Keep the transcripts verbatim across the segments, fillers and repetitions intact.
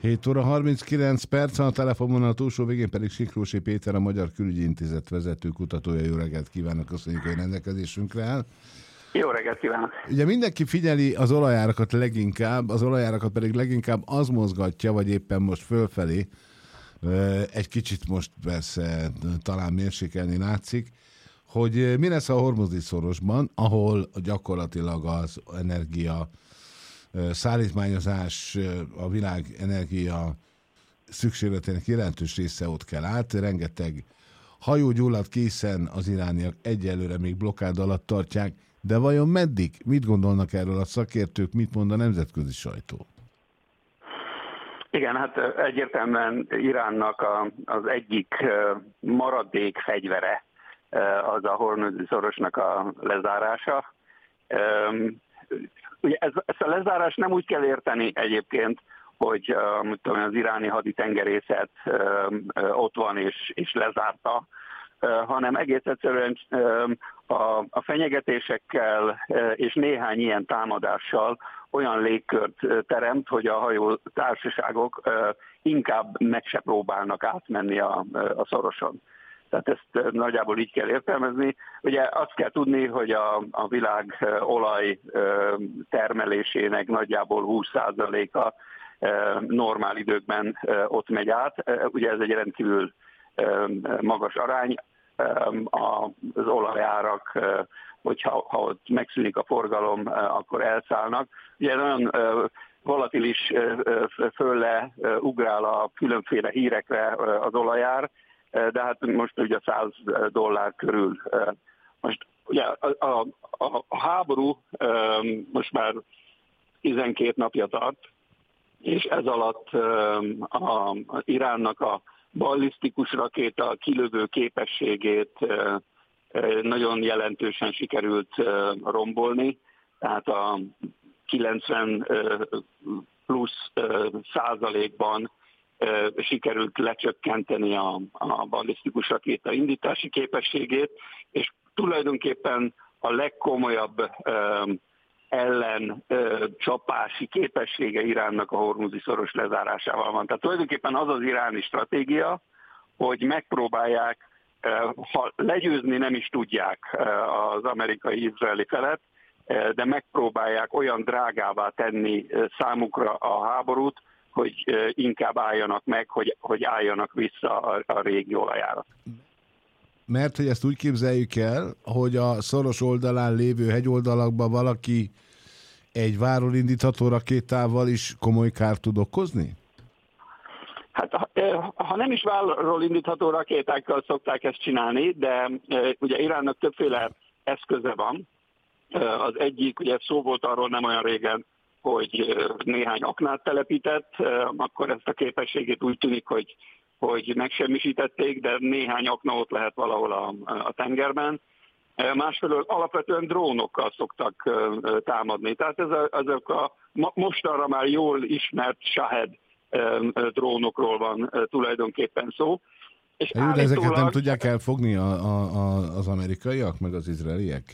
hét óra harminckilenc perc, a telefonvonal a túlsó végén pedig Siklósi Péter, a Magyar Külügyi Intézet vezető kutatója. Jó reggelt kívánok, köszönjük, hogy rendelkezésünkre áll. Jó reggelt kívánok! Ugye mindenki figyeli az olajárakat leginkább, az olajárakat pedig leginkább az mozgatja, vagy éppen most fölfelé, egy kicsit most persze talán mérsékelni látszik, hogy mi lesz a Hormuzi szorosban, ahol gyakorlatilag az energia szállítmányozás, a világ energia szükségletének jelentős része ott kell át. Rengeteg hajó gyulladt ki, hiszen az irániak egyelőre még blokkád alatt tartják, de vajon meddig? Mit gondolnak erről a szakértők, mit mond a nemzetközi sajtó? Igen, hát egyértelműen Iránnak a, az egyik maradék fegyvere az a Hormuzi szorosnak a lezárása. Ugye ez, ezt a lezárást nem úgy kell érteni egyébként, hogy uh, tudom, az iráni haditengerészet uh, uh, ott van és, és lezárta, uh, hanem egész egyszerűen uh, a, a fenyegetésekkel uh, és néhány ilyen támadással olyan légkört uh, teremt, hogy a hajó társaságok uh, inkább meg se próbálnak átmenni a, a szoroson. Tehát ezt nagyjából így kell értelmezni. Ugye azt kell tudni, hogy a, a világ olaj termelésének nagyjából húsz százaléka normál időkben ott megy át. Ugye ez egy rendkívül magas arány. Az olajárak, hogyha ha ott megszűnik a forgalom, akkor elszállnak. Ugye nagyon volatilis, fölle ugrál a különféle hírekre az olajár, de hát most ugye száz dollár körül. Most ugye a, a, a háború most már tizenkét napja tart, és ez alatt a, a Iránnak a ballisztikus rakéta kilövő képességét nagyon jelentősen sikerült rombolni, tehát a kilencven plusz százalékban sikerült lecsökkenteni a, a ballisztikus rakéta indítási képességét, és tulajdonképpen a legkomolyabb um, ellen uh, csapási képessége Iránnak a Hormuzi szoros lezárásával van. Tehát tulajdonképpen az az iráni stratégia, hogy megpróbálják, uh, ha legyőzni nem is tudják uh, az amerikai-izraeli felet, uh, de megpróbálják olyan drágává tenni uh, számukra a háborút, hogy inkább álljanak meg, hogy, hogy álljanak vissza a, a régi olajára. Mert hogy ezt úgy képzeljük el, hogy a szoros oldalán lévő hegyoldalakban valaki egy váról indítható rakétával is komoly kárt tud okozni? Hát ha, ha nem is váról indítható rakétákkal szokták ezt csinálni, de ugye Iránnak többféle eszköze van. Az egyik, ugye szó volt arról nem olyan régen, hogy néhány aknát telepített, akkor ezt a képességét úgy tűnik, hogy, hogy megsemmisítették, de néhány akna ott lehet valahol a, a tengerben. Másfelől alapvetően drónokkal szoktak támadni. Tehát ez a, ezek a mostanra már jól ismert Shahed drónokról van tulajdonképpen szó. És Jó, de ezeket nem tudják elfogni a, a, a, az amerikaiak, meg az izraeliek?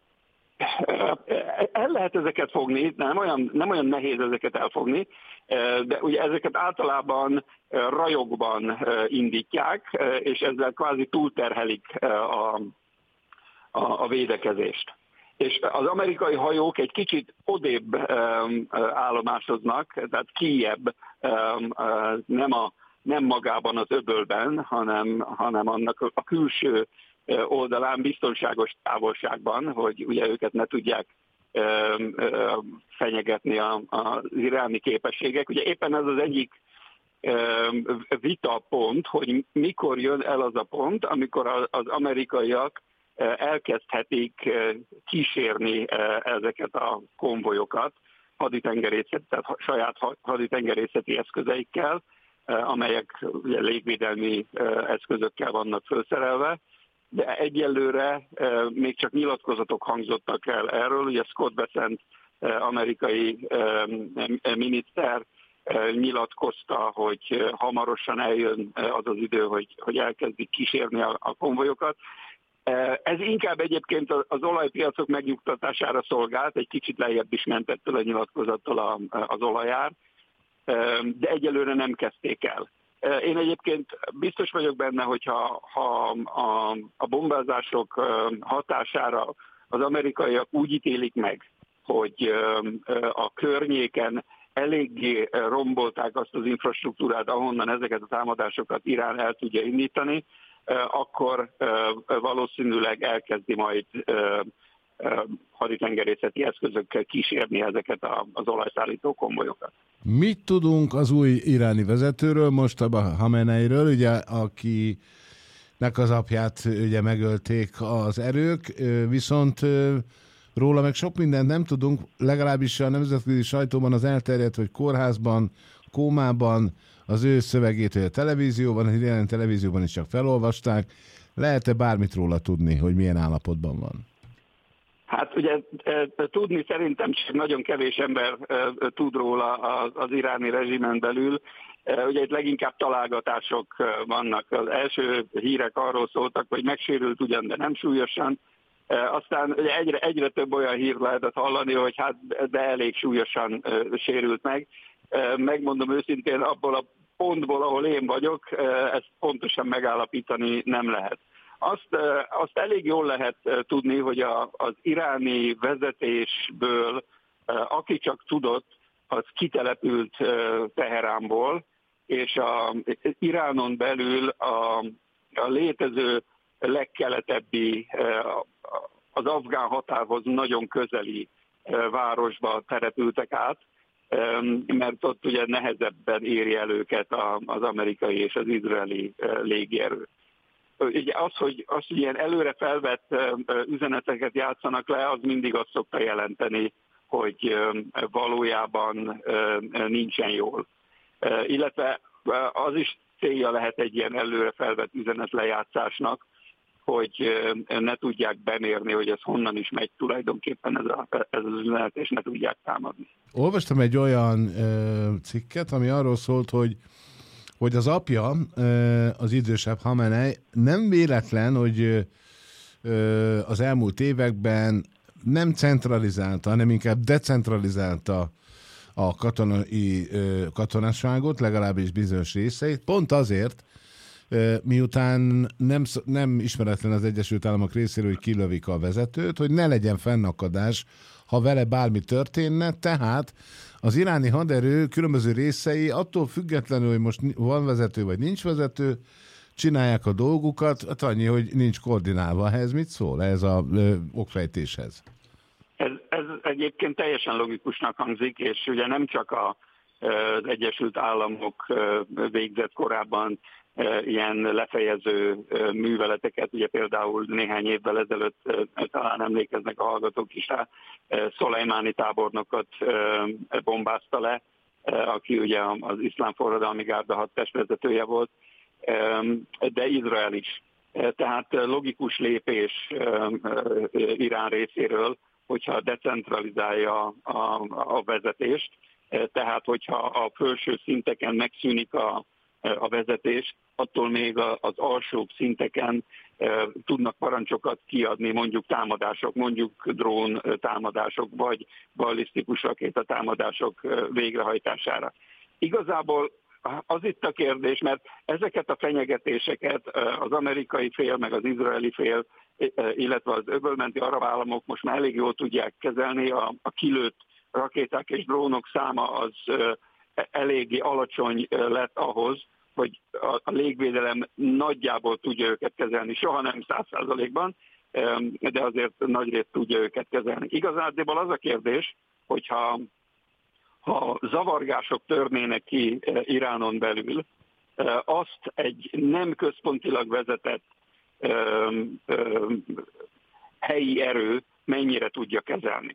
El lehet ezeket fogni, nem olyan, nem olyan nehéz ezeket elfogni, de ugye ezeket általában rajokban indítják, és ezzel kvázi túlterhelik a, a, a védekezést. És az amerikai hajók egy kicsit odébb állomásoznak, tehát kijebb, nem, a, nem magában az öbölben, hanem, hanem annak a külső oldalán biztonságos távolságban, hogy ugye őket ne tudják ö, ö, fenyegetni a, az iráni képességek. Ugye éppen ez az egyik ö, vitapont, hogy mikor jön el az a pont, amikor az amerikaiak elkezdhetik kísérni ezeket a konvojokat haditengerészet, tehát saját haditengerészeti eszközeikkel, amelyek ugye légvédelmi eszközökkel vannak felszerelve, de egyelőre még csak nyilatkozatok hangzottak el erről. Ugye Scott Bessent amerikai miniszter nyilatkozta, hogy hamarosan eljön az az idő, hogy, hogy elkezdik kísérni a, a konvojokat. Ez inkább egyébként az olajpiacok megnyugtatására szolgált, egy kicsit lejjebb is ment ettől a nyilatkozattól az olajár. de egyelőre nem kezdték el. Én egyébként biztos vagyok benne, hogyha ha a, a bombázások hatására az amerikaiak úgy ítélik meg, hogy a környéken eléggé rombolták azt az infrastruktúrát, ahonnan ezeket a támadásokat Irán el tudja indítani, akkor valószínűleg elkezdi majd haditengerészeti eszközökkel kísérni ezeket az olajszállító konvojokat. Mit tudunk az új iráni vezetőről, most a Hameneiről, ugye, akinek az apját ugye megölték az erők, viszont róla meg sok mindent nem tudunk, legalábbis a nemzetközi sajtóban az elterjedt, hogy kórházban, kómában, az ő szövegét a televízióban, a iráni televízióban is csak felolvasták. Lehet-e bármit róla tudni, hogy milyen állapotban van? Hát ugye tudni szerintem csak nagyon kevés ember tud róla az iráni rezsimen belül. Ugye itt leginkább találgatások vannak. Az első hírek arról szóltak, hogy megsérült ugyan, de nem súlyosan. Aztán ugye egyre, egyre több olyan hír lehetett hallani, hogy hát de elég súlyosan sérült meg. Megmondom őszintén, abból a pontból, ahol én vagyok, ezt pontosan megállapítani nem lehet. Azt, azt elég jól lehet tudni, hogy a, az iráni vezetésből, aki csak tudott, az kitelepült Teheránból, és a, Iránon belül a, a létező legkeletebbi, az afgán határhoz nagyon közeli városba települtek át, mert ott ugye nehezebben éri el őket az amerikai és az izraeli légierő. Ugye az, hogy, az, hogy ilyen előre felvett üzeneteket játszanak le, az mindig azt szokta jelenteni, hogy valójában nincsen jól. Illetve az is célja lehet egy ilyen előre felvett üzenetlejátszásnak, hogy ne tudják bemérni, hogy ez honnan is megy tulajdonképpen ez, a, ez az üzenet, és ne tudják támadni. Olvastam egy olyan ö, cikket, ami arról szólt, hogy hogy az apja, az idősebb Hamenei nem véletlen, hogy az elmúlt években nem centralizálta, hanem inkább decentralizálta a katonai katonasságot, legalábbis bizonyos részeit, pont azért, miután nem, nem ismeretlen az Egyesült Államok részéről, hogy kilövik a vezetőt, hogy ne legyen fennakadás, ha vele bármi történne, tehát az iráni haderő különböző részei attól függetlenül, hogy most van vezető vagy nincs vezető, csinálják a dolgukat, hát annyi, hogy nincs koordinálva. Ehhez mit szól, ez a ö, okfejtéshez? Ez, ez egyébként teljesen logikusnak hangzik, és ugye nem csak a, az Egyesült Államok végzett korábban ilyen lefejező műveleteket, ugye például néhány évvel ezelőtt talán emlékeznek a hallgatók is rá, Szolejmáni tábornokot bombázta le, aki ugye az iszlám forradalmi gárda hadtestvezetője volt, de Izrael is. Tehát logikus lépés Irán részéről, hogyha decentralizálja a, a vezetést, tehát hogyha a felső szinteken megszűnik a a vezetés, attól még az alsóbb szinteken tudnak parancsokat kiadni, mondjuk támadások, mondjuk drón támadások, vagy ballisztikus rakéta támadások végrehajtására. Igazából az itt a kérdés, mert ezeket a fenyegetéseket az amerikai fél, meg az izraeli fél, illetve az öbölmenti arab államok most már elég jól tudják kezelni, a, a kilőtt rakéták és drónok száma az eléggé alacsony lett ahhoz, hogy a légvédelem nagyjából tudja őket kezelni, soha nem száz százalékban, de azért nagyrészt tudja őket kezelni. Igazából az a kérdés, hogyha ha zavargások törnének ki Iránon belül, azt egy nem központilag vezetett helyi erő mennyire tudja kezelni.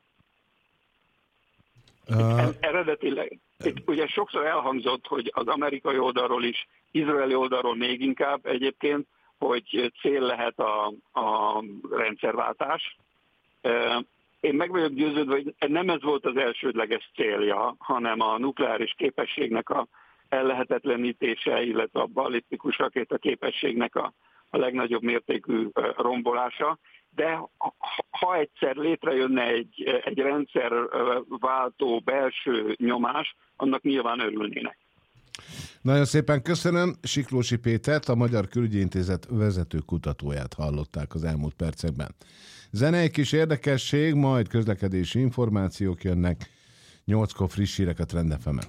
Uh, eredetileg, itt ugye sokszor elhangzott, hogy az amerikai oldalról is, izraeli oldalról még inkább egyébként, hogy cél lehet a, a rendszerváltás. Én meg vagyok győződve, hogy nem ez volt az elsődleges célja, hanem a nukleáris képességnek a ellehetetlenítése, illetve a ballisztikus rakéta képességnek a, a legnagyobb mértékű rombolása, de ha egyszer létrejönne egy, egy rendszerváltó belső nyomás, annak nyilván örülnének. Nagyon szépen köszönöm. Siklósi Pétert, a Magyar Külügyi Intézet vezető kutatóját hallották az elmúlt percekben. Zene egy kis érdekesség, majd közlekedési információk jönnek, nyolckor friss hírek a Trend ef emen.